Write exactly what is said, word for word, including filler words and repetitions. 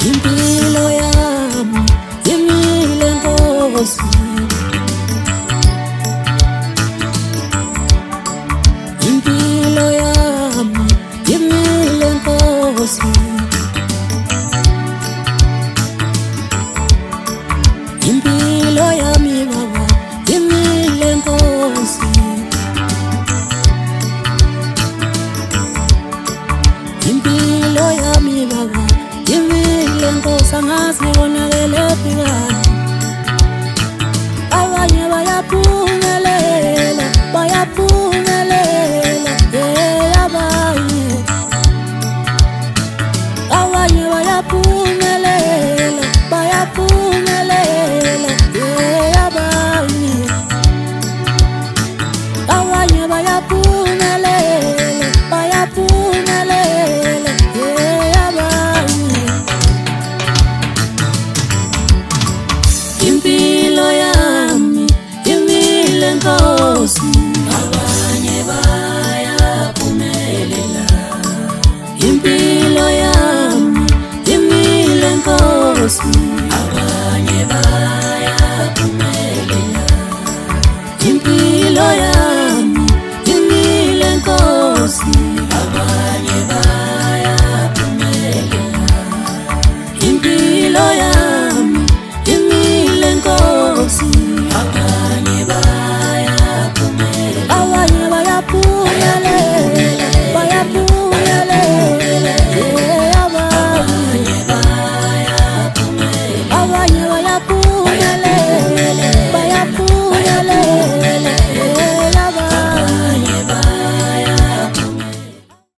impilo yami imile Nkosi, impilo yami imile Nkosi, impilo yami Baba imile Nkosi, impilo yami Baba imile Nkosi. Angazi konakele phikani, abanye bayaphumelela bayaphumelela eh abanye, abanye bayaphumelela bayaphumelela eh abanye, abanye bayaphumelela bayaphumelela eh abanye. Impilo yami imile Nkosi, abanye bayaphumelela. Impilo yami imile Nkosi, abanye bayaphumelela.